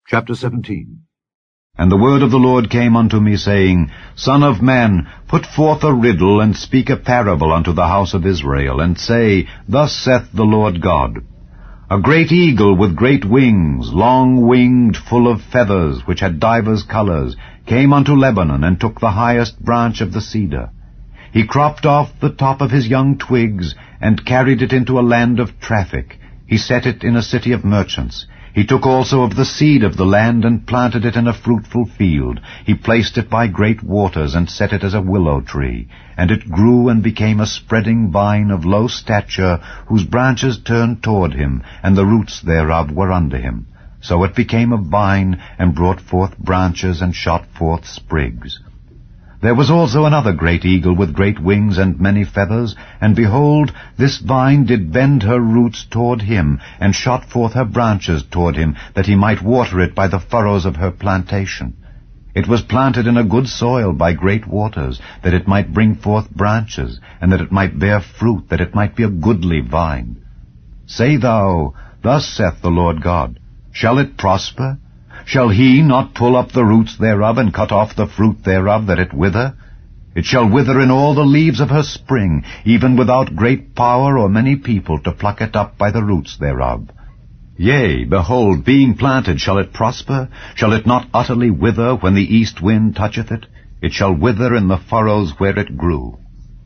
Chapter 17. And the word of the Lord came unto me, saying, Son of man, put forth a riddle, and speak a parable unto the house of Israel, and say, Thus saith the Lord God, A great eagle with great wings, long-winged, full of feathers, which had divers colors, came unto Lebanon, and took the highest branch of the cedar. He cropped off the top of his young twigs, and carried it into a land of traffic. He set it in a city of merchants. He took also of the seed of the land, and planted it in a fruitful field. He placed it by great waters, and set it as a willow tree. And it grew and became a spreading vine of low stature, whose branches turned toward him, and the roots thereof were under him. So it became a vine, and brought forth branches, and shot forth sprigs. There was also another great eagle with great wings and many feathers, and behold, this vine did bend her roots toward him, and shot forth her branches toward him, that he might water it by the furrows of her plantation. It was planted in a good soil by great waters, that it might bring forth branches, and that it might bear fruit, that it might be a goodly vine. Say thou, Thus saith the Lord God, Shall it prosper? Shall he not pull up the roots thereof, and cut off the fruit thereof, that it wither? It shall wither in all the leaves of her spring, even without great power or many people to pluck it up by the roots thereof. Yea, behold, being planted, shall it prosper? Shall it not utterly wither when the east wind toucheth it? It shall wither in the furrows where it grew.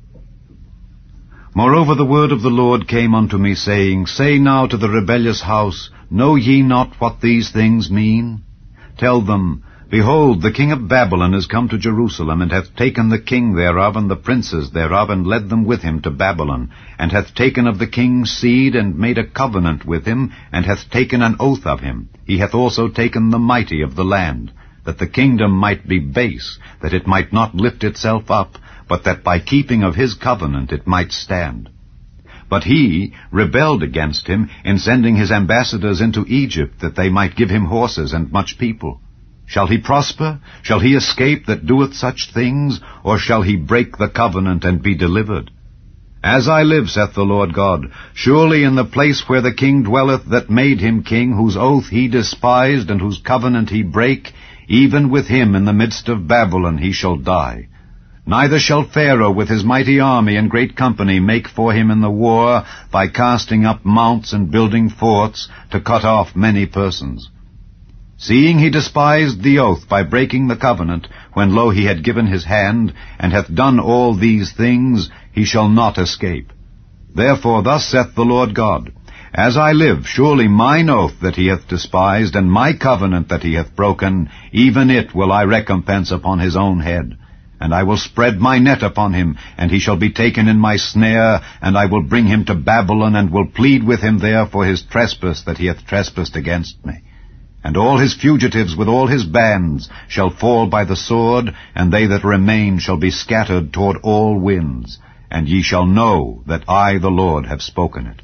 Moreover the word of the Lord came unto me, saying, Say now to the rebellious house, Know ye not what these things mean? Tell them, Behold, the king of Babylon is come to Jerusalem, and hath taken the king thereof, and the princes thereof, and led them with him to Babylon, and hath taken of the king's seed, and made a covenant with him, and hath taken an oath of him. He hath also taken the mighty of the land, that the kingdom might be base, that it might not lift itself up, but that by keeping of his covenant it might stand. But he rebelled against him in sending his ambassadors into Egypt, that they might give him horses and much people. Shall he prosper? Shall he escape that doeth such things? Or shall he break the covenant and be delivered? As I live, saith the Lord God, surely in the place where the king dwelleth that made him king, whose oath he despised, and whose covenant he brake, even with him in the midst of Babylon he shall die. Neither shall Pharaoh with his mighty army and great company make for him in the war, by casting up mounts and building forts, to cut off many persons. Seeing he despised the oath by breaking the covenant, when lo he had given his hand, and hath done all these things, he shall not escape. Therefore thus saith the Lord God, As I live, surely mine oath that he hath despised, and my covenant that he hath broken, even it will I recompense upon his own head. And I will spread my net upon him, and he shall be taken in my snare, and I will bring him to Babylon, and will plead with him there for his trespass that he hath trespassed against me. And all his fugitives with all his bands shall fall by the sword, and they that remain shall be scattered toward all winds. And ye shall know that I, the Lord, have spoken it.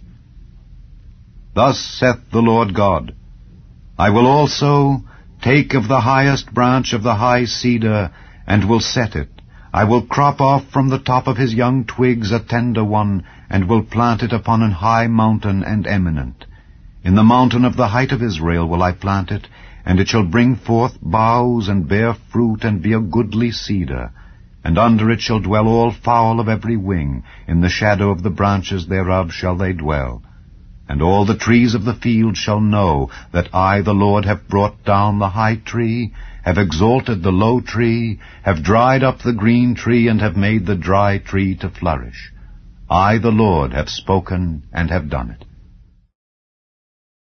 Thus saith the Lord God, I will also take of the highest branch of the high cedar, and will set it. I will crop off from the top of his young twigs a tender one, and will plant it upon an high mountain and eminent. In the mountain of the height of Israel will I plant it, and it shall bring forth boughs, and bear fruit, and be a goodly cedar. And under it shall dwell all fowl of every wing, in the shadow of the branches thereof shall they dwell. And all the trees of the field shall know that I, the Lord, have brought down the high tree, have exalted the low tree, have dried up the green tree, and have made the dry tree to flourish. I, the Lord, have spoken and have done it.